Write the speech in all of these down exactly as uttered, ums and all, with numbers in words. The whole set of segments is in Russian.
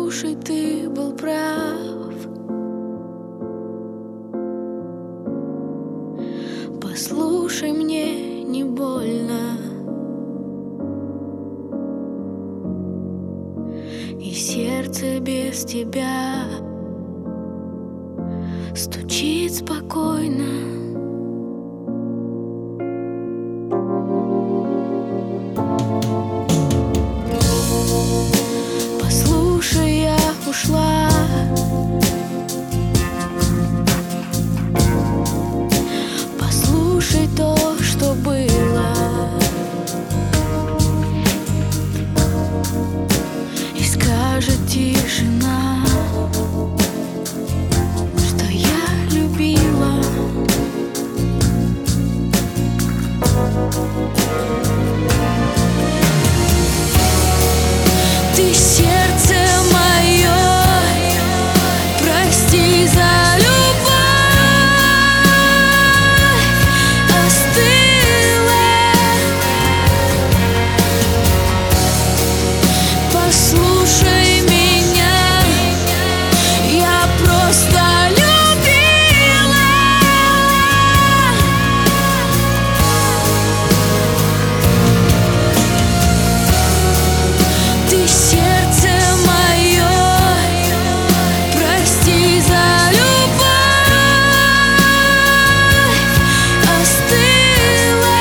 Послушай, ты был прав. Послушай, мне не больно, и сердце без тебя стучит спокойно. Послушай, я ушла, послушай то, что было, и скажет тишина, что я любила. Ты сердце мое, прости за любовь, остыла. Послушай меня, я просто любила. Ты сердце мое, прости за любовь, остыла.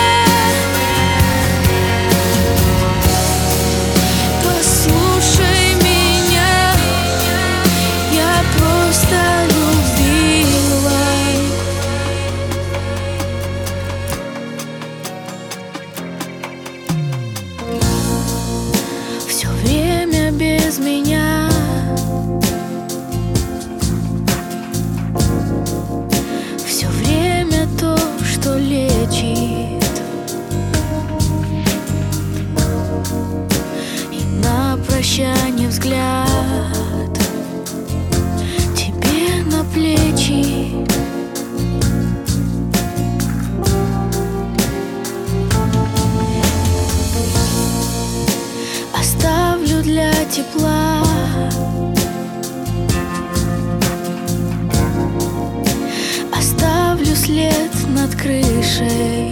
Послушай меня, я просто любила. Все время без меня, все время то, что лечит, и на прощание взгляд тебе на плечи. Оставлю для тепла оставлю след над крышей.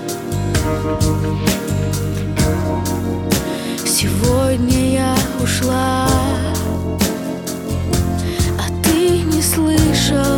Сегодня я ушла, а ты не слышал.